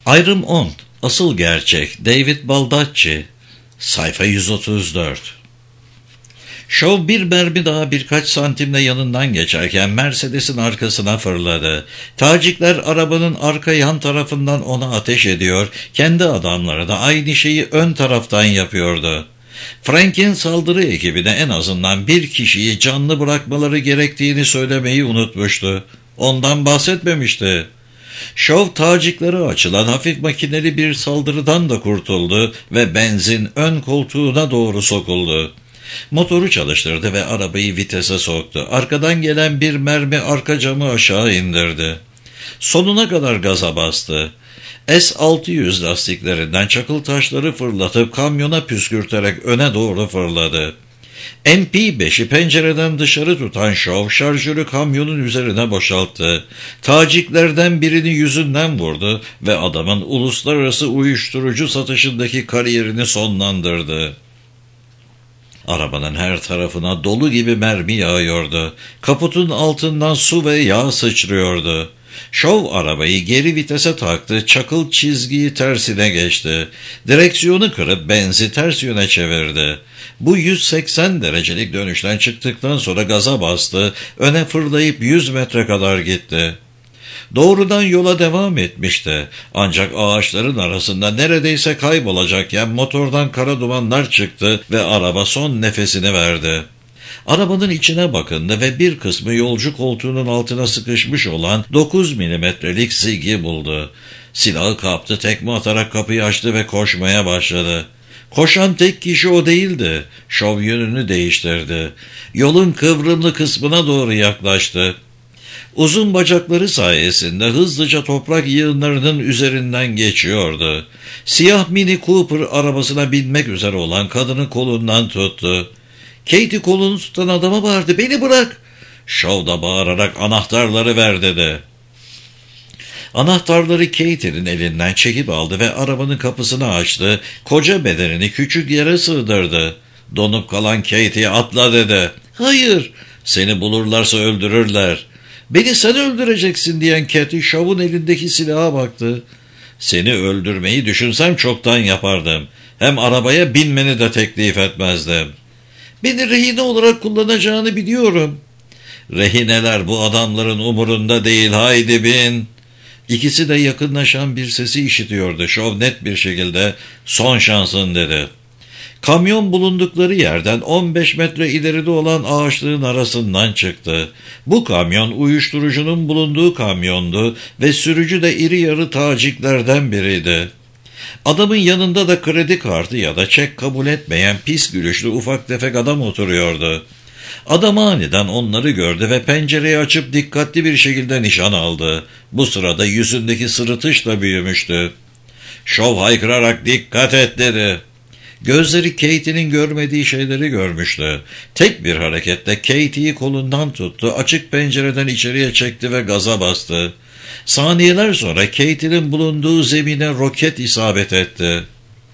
Ayrım 10. Asıl gerçek. David Baldacci. Sayfa 134. Şov bir mermi daha birkaç santimle yanından geçerken Mercedes'in arkasına fırladı. Tacikler arabanın arka yan tarafından ona ateş ediyor, kendi adamları da aynı şeyi ön taraftan yapıyordu. Frank'in saldırı ekibine en azından bir kişiyi canlı bırakmaları gerektiğini söylemeyi unutmuştu. Ondan bahsetmemişti. Şov Taciklere açılan hafif makineli bir saldırıdan da kurtuldu ve benzin ön koltuğuna doğru sokuldu. Motoru çalıştırdı ve arabayı vitese soktu. Arkadan gelen bir mermi arka camı aşağı indirdi. Sonuna kadar gaza bastı. S-600 lastiklerinden çakıl taşları fırlatıp kamyona püskürterek öne doğru fırladı. MP5'i pencereden dışarı tutan Şov şarjörü kamyonun üzerine boşalttı. Taciklerden birini yüzünden vurdu ve adamın uluslararası uyuşturucu satışındaki kariyerini sonlandırdı. Arabanın her tarafına dolu gibi mermi yağıyordu. Kaputun altından su ve yağ sıçrıyordu. Şov arabayı geri vitese taktı, çakıl çizgiyi tersine geçti. Direksiyonu kırıp benzi ters yöne çevirdi. Bu 180 derecelik dönüşten çıktıktan sonra gaza bastı, öne fırlayıp 100 metre kadar gitti. Doğrudan yola devam etmişti. Ancak ağaçların arasında neredeyse kaybolacakken motordan kara dumanlar çıktı ve araba son nefesini verdi. Arabanın içine bakındı ve bir kısmı yolcu koltuğunun altına sıkışmış olan 9 milimetrelik zigi buldu. Silahı kaptı, tekme atarak kapıyı açtı ve koşmaya başladı. Koşan tek kişi o değildi. Şov yönünü değiştirdi. Yolun kıvrımlı kısmına doğru yaklaştı. Uzun bacakları sayesinde hızlıca toprak yığınlarının üzerinden geçiyordu. Siyah Mini Cooper arabasına binmek üzere olan kadının kolundan tuttu. Katie kolunu tutan adama bağırdı. "Beni bırak!" Şov da bağırarak "Anahtarları ver" dedi. Anahtarları Katie'nin elinden çekip aldı ve arabanın kapısını açtı. Koca bedenini küçük yere sığdırdı. Donup kalan Katie "Atla" dedi. "Hayır, seni bulurlarsa öldürürler." "Beni sen öldüreceksin" diyen Katie Şov'un elindeki silaha baktı. "Seni öldürmeyi düşünsem çoktan yapardım. Hem arabaya binmeni de teklif etmezdim." "Beni rehine olarak kullanacağını biliyorum." "Rehineler bu adamların umurunda değil, haydi bin." İkisi de yakınlaşan bir sesi işitiyordu. Şov net bir şekilde "Son şansın" dedi. Kamyon bulundukları yerden 15 metre ileride olan ağaçlığın arasından çıktı. Bu kamyon uyuşturucunun bulunduğu kamyondu ve sürücü de iri yarı Taciklerden biriydi. Adamın yanında da kredi kartı ya da çek kabul etmeyen pis gülüşlü ufak tefek adam oturuyordu. Adam aniden onları gördü ve pencereyi açıp dikkatli bir şekilde nişan aldı. Bu sırada yüzündeki sırıtış da büyümüştü. Şov haykırarak "Dikkat et" dedi. Gözleri Katie'nin görmediği şeyleri görmüştü. Tek bir hareketle Katie'yi kolundan tuttu, açık pencereden içeriye çekti ve gaza bastı. Saniyeler sonra Katie'nin bulunduğu zemine roket isabet etti.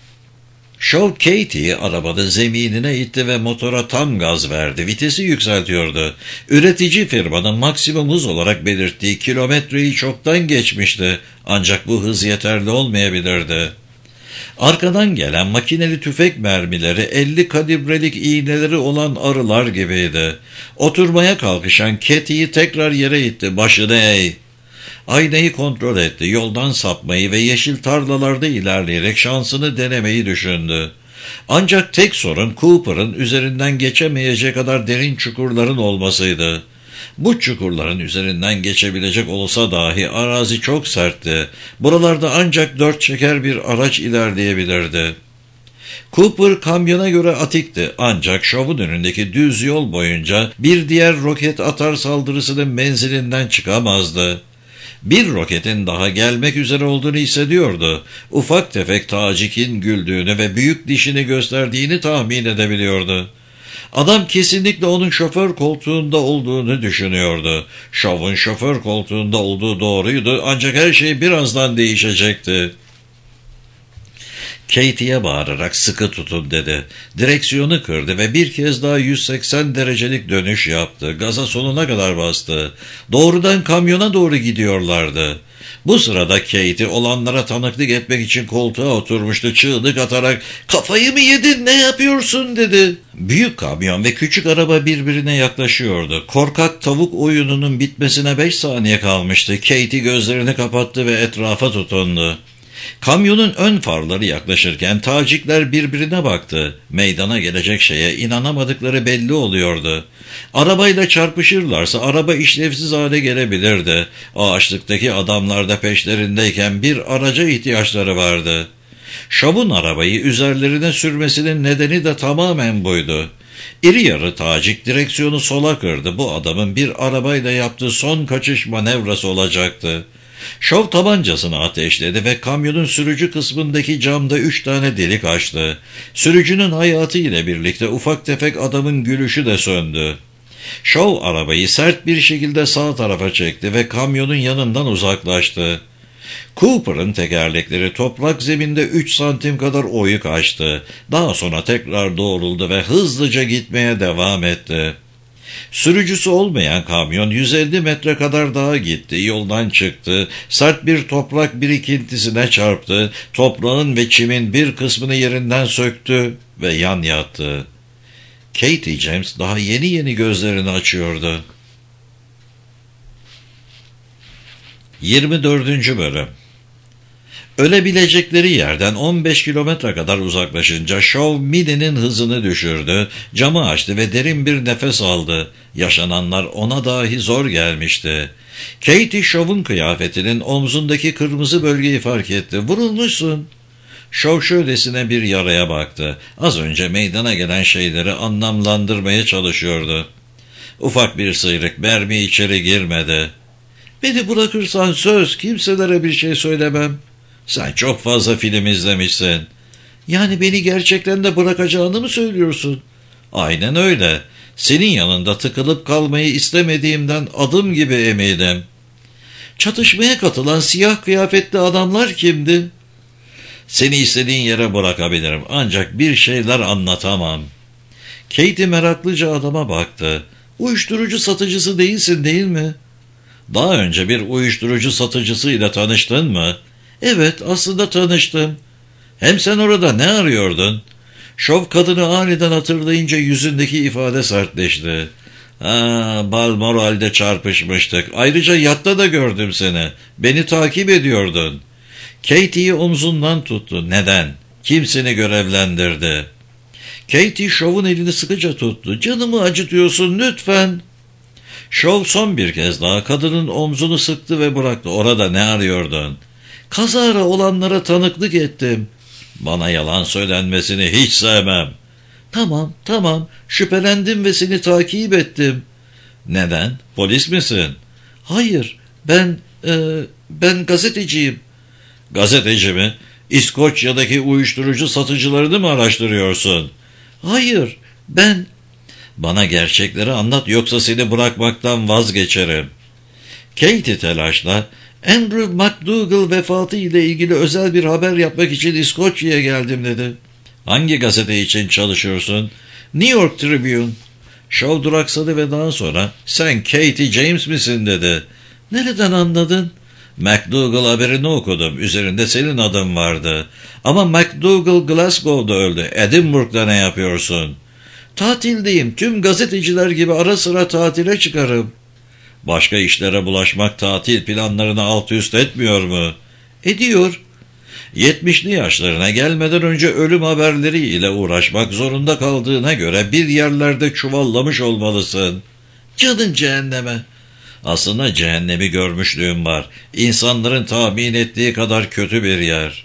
Şov Katie'yi arabanın zeminine itti ve motora tam gaz verdi. Vitesi yükseltiyordu. Üretici firmanın maksimum hız olarak belirttiği kilometreyi çoktan geçmişti. Ancak bu hız yeterli olmayabilirdi. Arkadan gelen makineli tüfek mermileri 50 kalibrelik iğneleri olan arılar gibiydi. Oturmaya kalkışan Katie'yi tekrar yere itti. "Başını eğ." Aynayı kontrol etti. Yoldan sapmayı ve yeşil tarlalarda ilerleyerek şansını denemeyi düşündü. Ancak tek sorun Cooper'ın üzerinden geçemeyecek kadar derin çukurların olmasıydı. Bu çukurların üzerinden geçebilecek olsa dahi arazi çok sertti. Buralarda ancak 4 çeker bir araç ilerleyebilirdi. Cooper kamyona göre atikti, ancak Şov'un önündeki düz yol boyunca bir diğer roket atar saldırısının menzilinden çıkamazdı. Bir roketin daha gelmek üzere olduğunu hissediyordu. Ufak tefek Tacik'in güldüğünü ve büyük dişini gösterdiğini tahmin edebiliyordu. Adam kesinlikle onun şoför koltuğunda olduğunu düşünüyordu. Şov'un şoför koltuğunda olduğu doğruydu, ancak her şey birazdan değişecekti. Katie'ye bağırarak "Sıkı tutun" dedi. Direksiyonu kırdı ve bir kez daha 180 derecelik dönüş yaptı. Gaza sonuna kadar bastı. Doğrudan kamyona doğru gidiyorlardı. Bu sırada Katie olanlara tanıklık etmek için koltuğa oturmuştu. Çığlık atarak "Kafayı mı yedin, ne yapıyorsun?" dedi. Büyük kamyon ve küçük araba birbirine yaklaşıyordu. Korkak tavuk oyununun bitmesine 5 saniye kalmıştı. Katie gözlerini kapattı ve etrafa tutundu. Kamyonun ön farları yaklaşırken tacikler birbirine baktı. Meydana gelecek şeye inanamadıkları belli oluyordu. Arabayla çarpışırlarsa araba işlevsiz hale gelebilirdi. Ağaçlıktaki adamlar da peşlerindeyken bir araca ihtiyaçları vardı. Şov'un arabayı üzerlerine sürmesinin nedeni de tamamen buydu. İri yarı tacik direksiyonu sola kırdı. Bu adamın bir arabayla yaptığı son kaçış manevrası olacaktı. Şov tabancasını ateşledi ve kamyonun sürücü kısmındaki camda 3 tane delik açtı. Sürücünün hayatı ile birlikte ufak tefek adamın gülüşü de söndü. Şov arabayı sert bir şekilde sağ tarafa çekti ve kamyonun yanından uzaklaştı. Cooper'ın tekerlekleri toprak zeminde 3 santim kadar oyuk açtı. Daha sonra tekrar doğruldu ve hızlıca gitmeye devam etti. Sürücüsü olmayan kamyon 150 metre kadar daha gitti, yoldan çıktı, sert bir toprak birikintisine çarptı, toprağın ve çimin bir kısmını yerinden söktü ve yan yattı. Katie James daha yeni gözlerini açıyordu. 24. Bölüm. Ölebilecekleri yerden 15 kilometre kadar uzaklaşınca Şov Millie'nin hızını düşürdü, camı açtı ve derin bir nefes aldı. Yaşananlar ona dahi zor gelmişti. Katie Şov'un kıyafetinin omzundaki kırmızı bölgeyi fark etti. "Vurulmuşsun." Şov şöylesine bir yaraya baktı. Az önce meydana gelen şeyleri anlamlandırmaya çalışıyordu. Ufak bir sıyrık, mermi içeri girmedi. "Beni bırakırsan söz, kimselere bir şey söylemem." "Sen çok fazla film izlemişsin." "Yani beni gerçekten de bırakacağını mı söylüyorsun?" "Aynen öyle. Senin yanında tıkılıp kalmayı istemediğimden adım gibi eminim." "Çatışmaya katılan siyah kıyafetli adamlar kimdi?" "Seni istediğin yere bırakabilirim ancak bir şeyler anlatamam." Katie meraklıca adama baktı. "Uyuşturucu satıcısı değilsin, değil mi?" "Daha önce bir uyuşturucu satıcısıyla tanıştın mı?" "Evet, aslında tanıştım." "Hem sen orada ne arıyordun?" Şov kadını aniden hatırlayınca yüzündeki ifade sertleşti. Balmoral'de çarpışmıştık. Ayrıca yatta da gördüm seni. Beni takip ediyordun." Katie'yi omzundan tuttu. "Neden? Kim seni görevlendirdi?" Katie Şov'un elini sıkıca tuttu. "Canımı acıtıyorsun, lütfen." Şov son bir kez daha kadının omzunu sıktı ve bıraktı. "Orada ne arıyordun?" "Kazara olanlara tanıklık ettim." "Bana yalan söylenmesini hiç sevmem." Tamam, şüphelendim ve seni takip ettim." "Neden? Polis misin?" "Hayır, ben gazeteciyim." "Gazeteci mi? İskoçya'daki uyuşturucu satıcılarını mı araştırıyorsun?" "Hayır, ben..." "Bana gerçekleri anlat yoksa seni bırakmaktan vazgeçerim." Katie telaşla, "Andrew McDougall vefatı ile ilgili özel bir haber yapmak için İskoçya'ya geldim." dedi. "Hangi gazete için çalışıyorsun?" "New York Tribune." Şov duraksadı ve daha sonra "Sen Katie James misin?" dedi. "Nereden anladın?" "McDougall haberini okudum. Üzerinde senin adın vardı." "Ama McDougall Glasgow'da öldü. Edinburgh'da ne yapıyorsun?" "Tatildeyim. Tüm gazeteciler gibi ara sıra tatile çıkarım." "Başka işlere bulaşmak tatil planlarını alt üst etmiyor mu?" "Ediyor." 70'li yaşlarına gelmeden önce ölüm haberleriyle uğraşmak zorunda kaldığına göre bir yerlerde çuvallamış olmalısın." "Canın cehenneme." "Aslında cehennemi görmüşlüğüm var. İnsanların tahmin ettiği kadar kötü bir yer."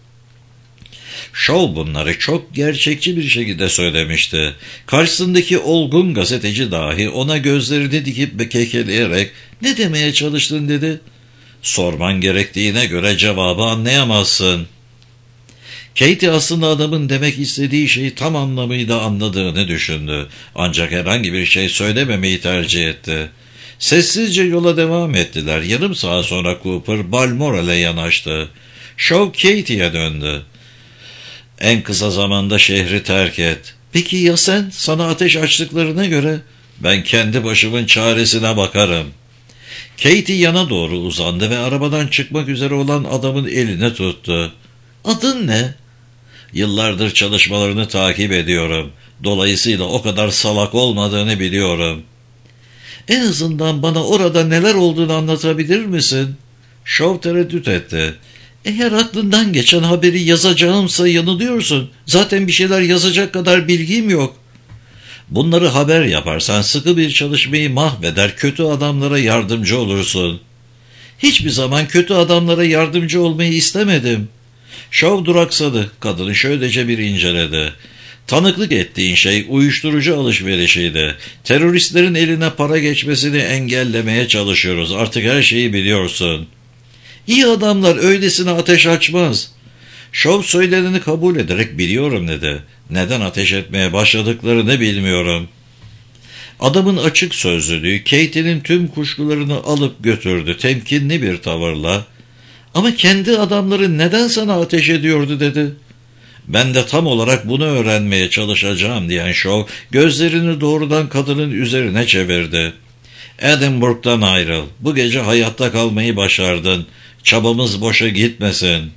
Şov bunları çok gerçekçi bir şekilde söylemişti. Karşısındaki olgun gazeteci dahi ona gözlerini dikip kekeleyerek "Ne demeye çalıştın?" dedi. "Sorman gerektiğine göre cevabı anlayamazsın." Katie aslında adamın demek istediği şeyi tam anlamıyla anladığını düşündü. Ancak herhangi bir şey söylememeyi tercih etti. Sessizce yola devam ettiler. Yarım saat sonra Cooper Balmoral'e yanaştı. Şov Katie'ye döndü. "En kısa zamanda şehri terk et." "Peki ya sen? Sana ateş açtıklarına göre?" "Ben kendi başımın çaresine bakarım." Katie yana doğru uzandı ve arabadan çıkmak üzere olan adamın elini tuttu. "Adın ne?" "Yıllardır çalışmalarını takip ediyorum. Dolayısıyla o kadar salak olmadığını biliyorum." "En azından bana orada neler olduğunu anlatabilir misin?" Shaw tereddüt etti. "Eğer aklından geçen haberi yazacağımsa yanılıyorsun. Zaten bir şeyler yazacak kadar bilgim yok." "Bunları haber yaparsan sıkı bir çalışmayı mahveder, kötü adamlara yardımcı olursun." "Hiçbir zaman kötü adamlara yardımcı olmayı istemedim." Shaw duraksadı. Kadını şöylece bir inceledi. "Tanıklık ettiğin şey uyuşturucu alışverişiydi. Teröristlerin eline para geçmesini engellemeye çalışıyoruz. Artık her şeyi biliyorsun." "İyi adamlar öylesine ateş açmaz." Shaw söyleneni kabul ederek "Biliyorum" dedi. "Neden ateş etmeye başladıklarını bilmiyorum." Adamın açık sözlülüğü Katie'nin tüm kuşkularını alıp götürdü temkinli bir tavırla. "Ama kendi adamları neden sana ateş ediyordu?" dedi. "Ben de tam olarak bunu öğrenmeye çalışacağım" diyen Shaw gözlerini doğrudan kadının üzerine çevirdi. "Edinburgh'dan ayrıl. Bu gece hayatta kalmayı başardın. Çabamız boşa gitmesin."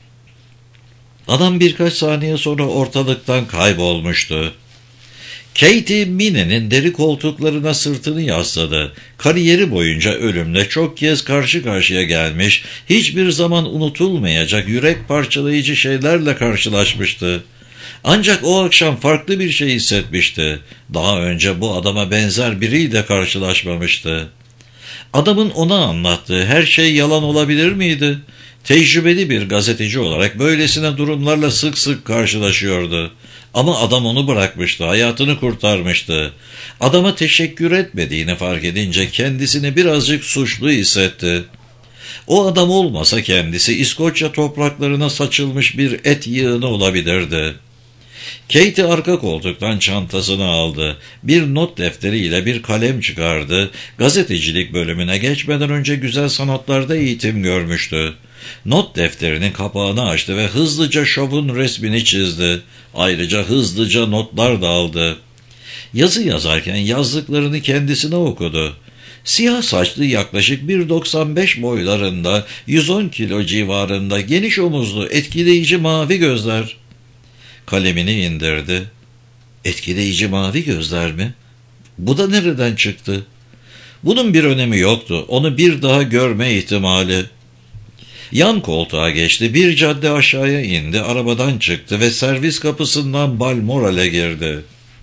Adam birkaç saniye sonra ortalıktan kaybolmuştu. Katie Minnie'nin deri koltuklarına sırtını yasladı. Kariyeri boyunca ölümle çok kez karşı karşıya gelmiş, hiçbir zaman unutulmayacak yürek parçalayıcı şeylerle karşılaşmıştı. Ancak o akşam farklı bir şey hissetmişti. Daha önce bu adama benzer biriyle karşılaşmamıştı. Adamın ona anlattığı her şey yalan olabilir miydi? Tecrübeli bir gazeteci olarak böylesine durumlarla sık sık karşılaşıyordu. Ama adam onu bırakmıştı, hayatını kurtarmıştı. Adama teşekkür etmediğini fark edince kendisini birazcık suçlu hissetti. O adam olmasa kendisi İskoçya topraklarına saçılmış bir et yığını olabilirdi. Katie arka koltuktan çantasını aldı. Bir not defteriyle bir kalem çıkardı. Gazetecilik bölümüne geçmeden önce güzel sanatlarda eğitim görmüştü. Not defterinin kapağını açtı ve hızlıca Shaw'un resmini çizdi. Ayrıca hızlıca notlar da aldı. Yazı yazarken yazdıklarını kendisine okudu. Siyah saçlı, yaklaşık 1,95 boylarında, 110 kilo civarında, geniş omuzlu, etkileyici mavi gözler. Kalemini indirdi. Etkileyici mavi gözler mi? Bu da nereden çıktı? Bunun bir önemi yoktu. Onu bir daha görme ihtimali. Yan koltuğa geçti. Bir cadde aşağıya indi. Arabadan çıktı ve servis kapısından Balmoral'e girdi.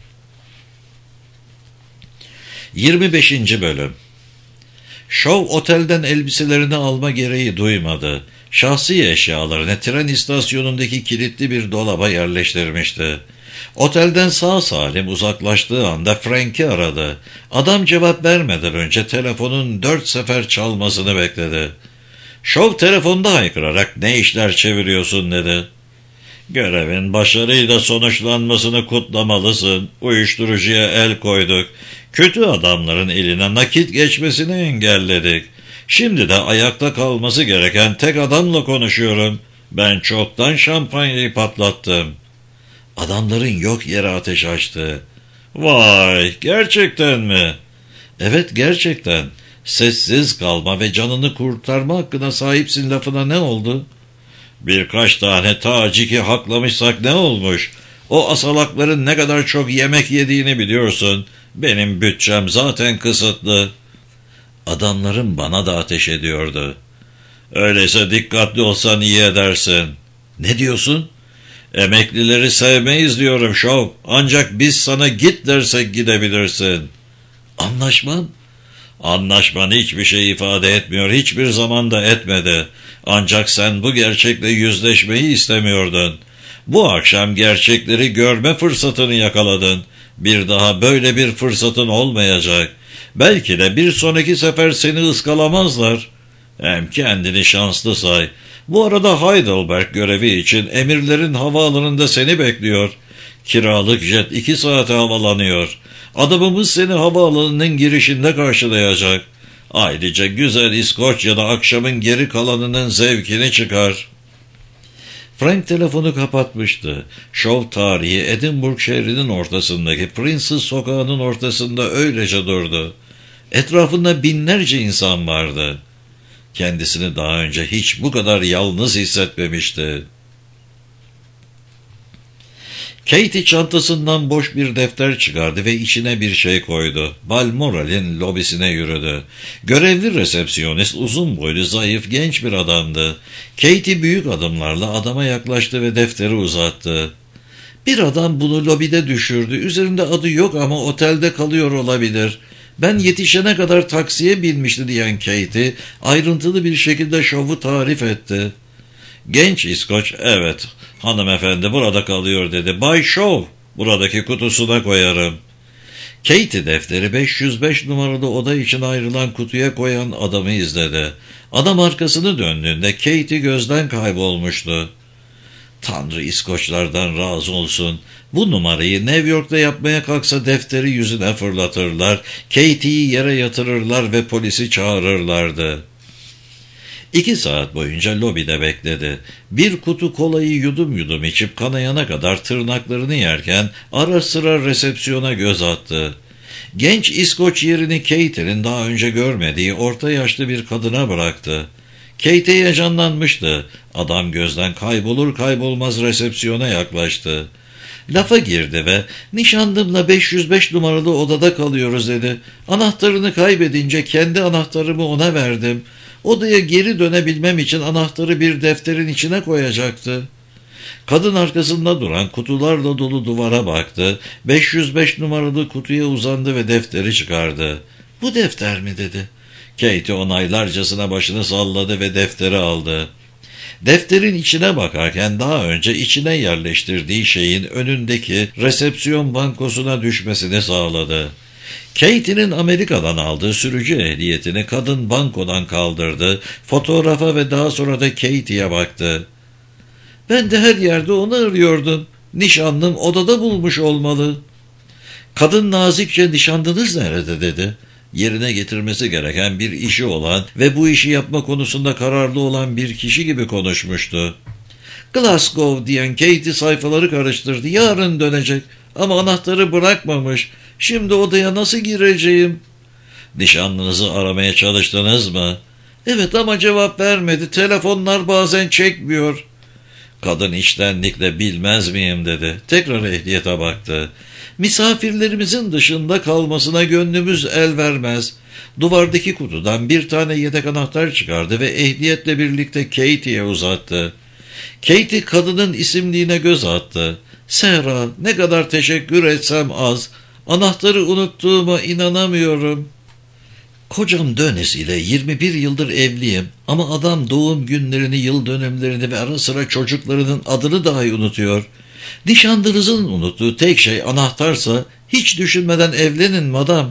25. Bölüm. Shaw otelden elbiselerini alma gereği duymadı. Şahsi eşyalarını tren istasyonundaki kilitli bir dolaba yerleştirmişti. Otelden sağ salim uzaklaştığı anda Frank'i aradı. Adam cevap vermeden önce telefonun 4 sefer çalmasını bekledi. Shaw telefonda haykırarak "Ne işler çeviriyorsun?" dedi. "Görevin başarıyla sonuçlanmasını kutlamalısın. Uyuşturucuya el koyduk. Kötü adamların eline nakit geçmesini engelledik. Şimdi de ayakta kalması gereken tek adamla konuşuyorum. Ben çoktan şampanyayı patlattım." Adamların yok yere ateş açtı. "Vay, gerçekten mi?" "Evet, gerçekten. Sessiz kalma ve canını kurtarma hakkına sahipsin lafına ne oldu?" "Birkaç tane taciki haklamışsak ne olmuş? O asalakların ne kadar çok yemek yediğini biliyorsun. Benim bütçem zaten kısıtlı." "Adamlarım bana da ateş ediyordu." "Öyleyse dikkatli olsan iyi edersin." "Ne diyorsun?" "Emeklileri sevmeyiz diyorum Shaw. Ancak biz sana git dersek gidebilirsin." "Anlaşmam?" "Anlaşman hiçbir şey ifade etmiyor. Hiçbir zaman da etmedi. Ancak sen bu gerçekle yüzleşmeyi istemiyordun. Bu akşam gerçekleri görme fırsatını yakaladın. Bir daha böyle bir fırsatın olmayacak. Belki de bir sonraki sefer seni ıskalamazlar. Hem kendini şanslı say. Bu arada Heidelberg görevi için emirlerin havaalanında seni bekliyor. Kiralık jet 2 saate havalanıyor. Adamımız seni havaalanının girişinde karşılayacak. Ayrıca güzel İskoçya'da akşamın geri kalanının zevkini çıkar." Frank telefonu kapatmıştı. Shaw tarihi Edinburgh şehrinin ortasındaki Princes sokağının ortasında öylece durdu. Etrafında binlerce insan vardı. Kendisini daha önce hiç bu kadar yalnız hissetmemişti. Katie çantasından boş bir defter çıkardı ve içine bir şey koydu. Balmoral'in lobisine yürüdü. Görevli resepsiyonist uzun boylu, zayıf, genç bir adamdı. Katie büyük adımlarla adama yaklaştı ve defteri uzattı. Bir adam bunu lobide düşürdü. Üzerinde adı yok ama otelde kalıyor olabilir. Ben yetişene kadar taksiye binmişti diyen Katie ayrıntılı bir şekilde şovu tarif etti. Genç İskoç, evet hanımefendi burada kalıyor dedi. Bay Shaw, buradaki kutusuna koyarım. Katie defteri 505 numaralı oda için ayrılan kutuya koyan adamı izledi. Adam arkasını döndüğünde Katie gözden kaybolmuştu. Tanrı İskoçlardan razı olsun. Bu numarayı New York'ta yapmaya kalksa defteri yüzüne fırlatırlar, Katie'yi yere yatırırlar ve polisi çağırırlardı. 2 saat boyunca lobide bekledi. Bir kutu kolayı yudum yudum içip kanayana kadar tırnaklarını yerken ara sıra resepsiyona göz attı. Genç İskoç yerini Katie'nin daha önce görmediği orta yaşlı bir kadına bıraktı. Katie heyecanlanmıştı. Adam gözden kaybolur kaybolmaz resepsiyona yaklaştı. Lafa girdi ve nişanlımla 505 numaralı odada kalıyoruz dedi. Anahtarını kaybedince kendi anahtarımı ona verdim. Odaya geri dönebilmem için anahtarı bir defterin içine koyacaktı. Kadın arkasında duran kutularla dolu duvara baktı. 505 numaralı kutuya uzandı ve defteri çıkardı. Bu defter mi dedi. Katie onaylarcasına başını salladı ve defteri aldı. Defterin içine bakarken daha önce içine yerleştirdiği şeyin önündeki resepsiyon bankosuna düşmesini sağladı. Katie'nin Amerika'dan aldığı sürücü ehliyetini kadın bankodan kaldırdı, fotoğrafa ve daha sonra da Katie'ye baktı. Ben de her yerde onu arıyordum. Nişanlım odada bulmuş olmalı. Kadın nazikçe nişanlınız nerede dedi. Yerine getirmesi gereken bir işi olan ve bu işi yapma konusunda kararlı olan bir kişi gibi konuşmuştu. Glasgow diyen Katie sayfaları karıştırdı. Yarın dönecek ama anahtarı bırakmamış. Şimdi odaya nasıl gireceğim? Nişanlınızı aramaya çalıştınız mı? Evet ama cevap vermedi. Telefonlar bazen çekmiyor. Kadın içtenlikle bilmez miyim dedi. Tekrar ehliyete baktı. Misafirlerimizin dışında kalmasına gönlümüz el vermez. Duvardaki kutudan bir tane yedek anahtar çıkardı ve ehliyetle birlikte Katie'ye uzattı. Katie kadının isimliğine göz attı. Sera, ne kadar teşekkür etsem az. Anahtarı unuttuğuma inanamıyorum. Kocam Dönes ile 21 yıldır evliyim ama adam doğum günlerini, yıl dönümlerini ve ara sıra çocuklarının adını dahi unutuyor. Nişanlınızın unuttuğu tek şey anahtarsa hiç düşünmeden evlenin madam.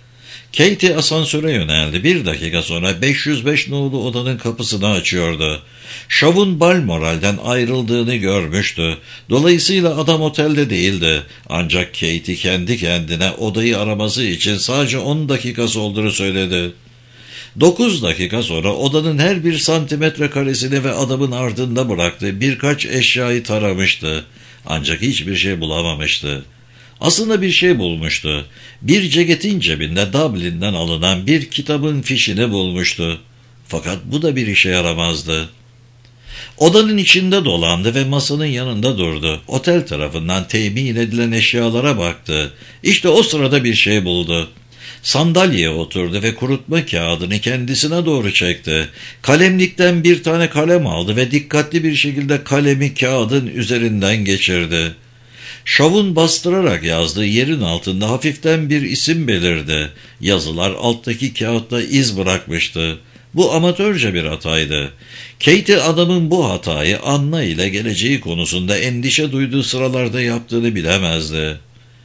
Katie asansöre yöneldi. 1 dakika sonra 505 nolu odanın kapısını açıyordu. Shaw'un Balmoral'den ayrıldığını görmüştü. Dolayısıyla adam otelde değildi. Ancak Katie kendi kendine odayı araması için sadece 10 dakikası olduğunu söyledi. 9 dakika sonra odanın her bir santimetre karesini ve adamın ardında bıraktığı birkaç eşyayı taramıştı. Ancak hiçbir şey bulamamıştı. Aslında bir şey bulmuştu. Bir ceketin cebinde Dublin'den alınan bir kitabın fişini bulmuştu. Fakat bu da bir işe yaramazdı. Odanın içinde dolandı ve masanın yanında durdu. Otel tarafından temin edilen eşyalara baktı. İşte o sırada bir şey buldu. Sandalyeye oturdu ve kurutma kağıdını kendisine doğru çekti. Kalemlikten bir tane kalem aldı ve dikkatli bir şekilde kalemi kağıdın üzerinden geçirdi. Shaw'un bastırarak yazdığı yerin altında hafiften bir isim belirdi. Yazılar alttaki kağıtta iz bırakmıştı. Bu amatörce bir hataydı. Katie adamın bu hatayı Anna ile geleceği konusunda endişe duyduğu sıralarda yaptığını bilemezdi.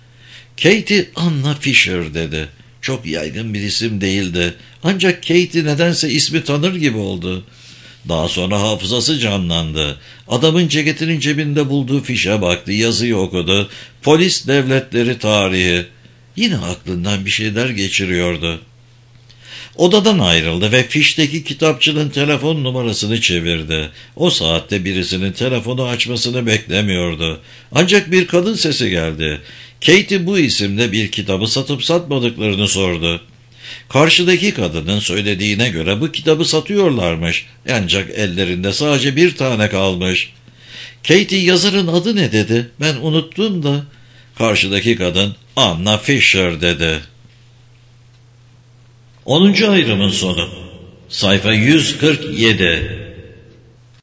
Katie Anna Fisher dedi. Çok yaygın bir isim değildi. Ancak Katie nedense ismi tanır gibi oldu. Daha sonra hafızası canlandı. Adamın ceketinin cebinde bulduğu fişe baktı, yazıyı okudu. Polis devletleri tarihi. Yine aklından bir şeyler geçiriyordu. Odadan ayrıldı ve fişteki kitapçının telefon numarasını çevirdi. O saatte birisinin telefonu açmasını beklemiyordu. Ancak bir kadın sesi geldi. Katie bu isimde bir kitabı satıp satmadıklarını sordu. Karşıdaki kadının söylediğine göre bu kitabı satıyorlarmış. Ancak ellerinde sadece bir tane kalmış. Katie, yazarın adı ne dedi? Ben unuttum da. Karşıdaki kadın Anna Fisher dedi. 10. ayrımın sonu. Sayfa 147.